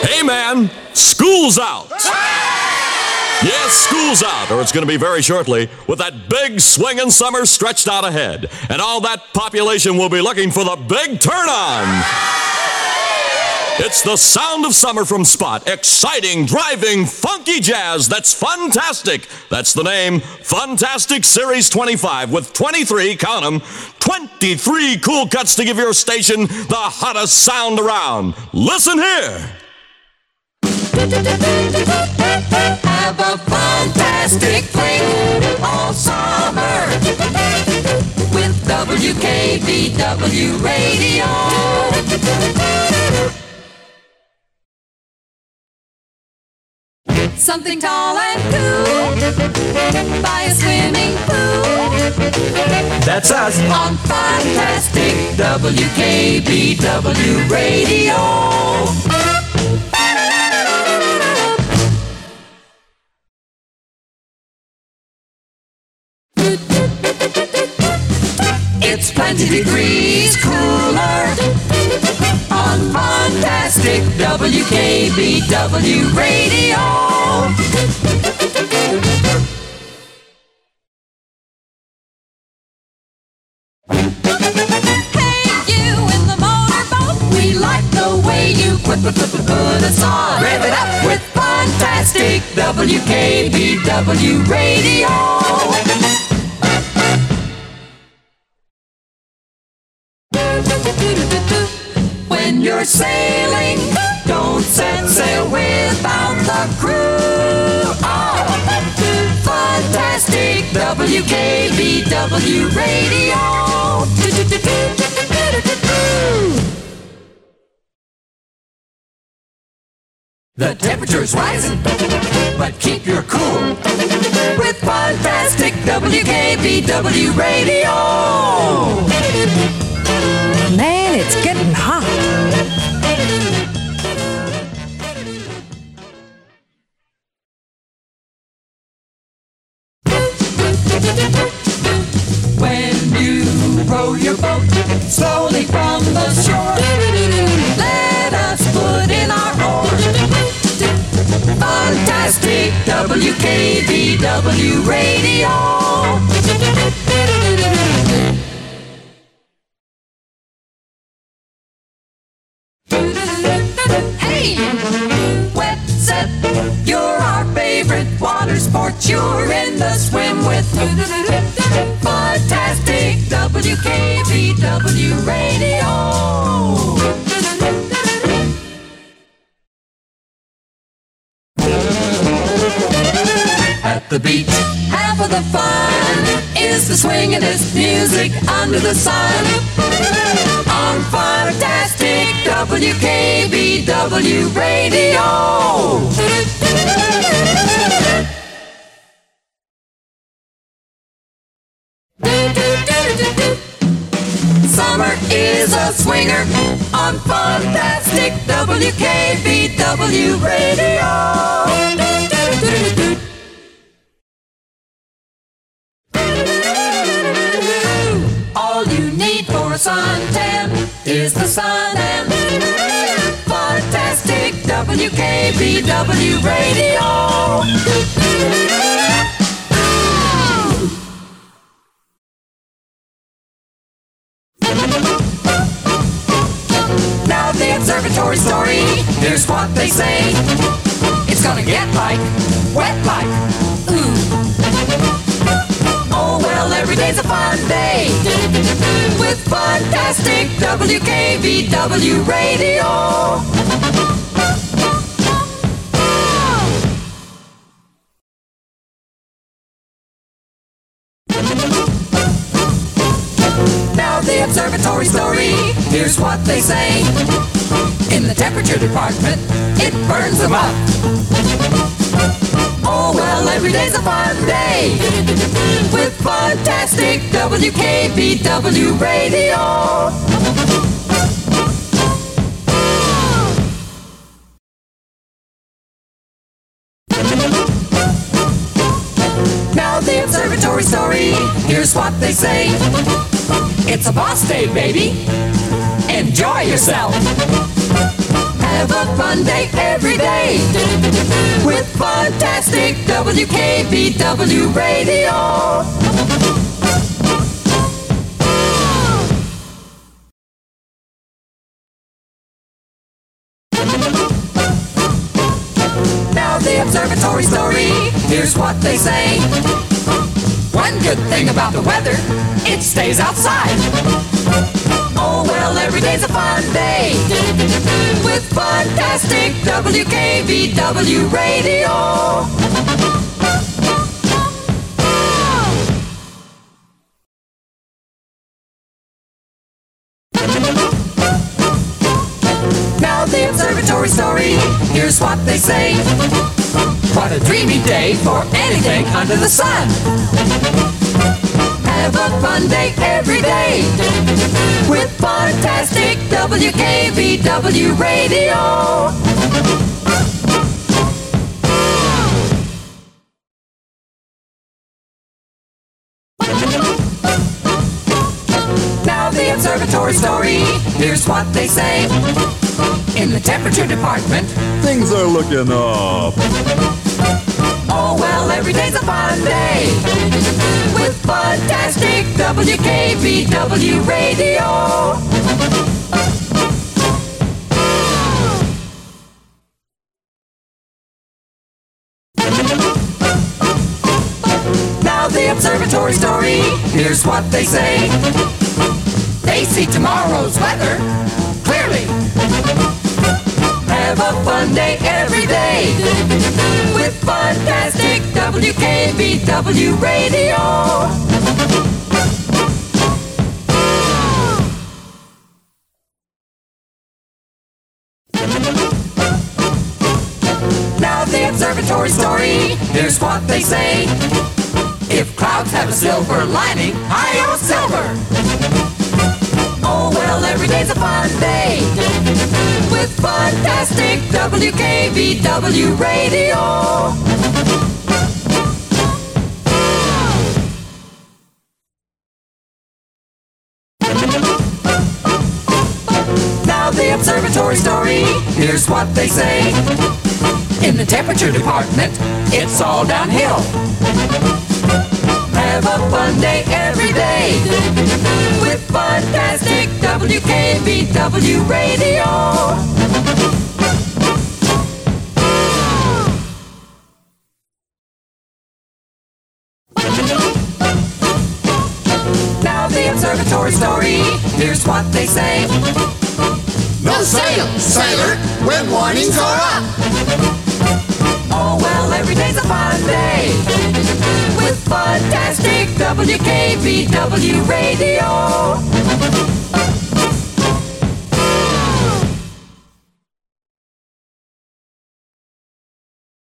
Hey man, school's out. Yes, school's out, or it's going to be very shortly, with that big swinging summer stretched out ahead. And all that population will be looking for the big turn-on. It's the sound of summer from Spot. Exciting, driving, funky jazz that's fantastic. That's the name, Funtastic Series 25, with 23, count 'em, 23 cool cuts to give your station the hottest sound around. Listen here. Have a fantastic fling all summer with WKBW Radio. Something tall and cool by a swimming pool. That's us On fantastic WKBW Radio. It's 20 degrees cooler on fantastic WKBW Radio. Hey, you in the motorboat, we like the way you put us on. Rev it up with fantastic WKBW Radio. When you're sailing, don't set sail without the crew. Oh, fantastic WKBW Radio. The temperature's rising, but keep your cool with fantastic WKBW Radio. Man, it's getting hot. When you row your boat slowly from the shore, let us put in our oars. Fantastic WKBW Radio. Hey, wet set, you're our favorite water sport. You're in the swim with fantastic WKBW Radio. At the beach, half of the fun is the swingin'est music under the sun. On fantastic WKBW Radio. Summer is a swinger on fantastic WKBW Radio. All you need for a suntan is the sun and fantastic WKBW Radio. Now the observatory story, here's what they say. It's gonna get like, wet like, ooh. Oh well, every day's a fun day with fantastic WKBW Radio. Now the observatory story, here's what they say. In the temperature department, it burns them up. Oh well, every day's a fun day with fantastic WKBW Radio. Now the observatory story, here's what they say. It's a boss day, baby. Enjoy yourself. Have a fun day every day with fantastic WKBW Radio. Now the observatory story, here's what they say. One good thing about the weather, it stays outside. Oh well, every day's a fun day with fantastic WKBW Radio. Now the observatory story, here's what they say. What a dreamy day for anything under the sun. Have a fun day every day with fantastic WKBW Radio. Now the observatory story, here's what they say. In the temperature department, Things are looking up. oh well, every day's a fun day with fantastic WKBW Radio. Now the observatory story, here's what they say. They see tomorrow's weather clearly. Have a fun day every day with fantastic WKBW Radio. Now the observatory story, here's what they say. If clouds have a silver lining, hi-yo silver. Oh well, every day's a fun day with fantastic WKBW Radio. Now the observatory story, here's what they say. In the temperature department, it's all downhill. Have a fun day every day with fantastic WKBW Radio. Now the observatory story, here's what they say. No sail, sailor, when warnings are up. Oh well, every day's a fun day with fantastic WKBW Radio.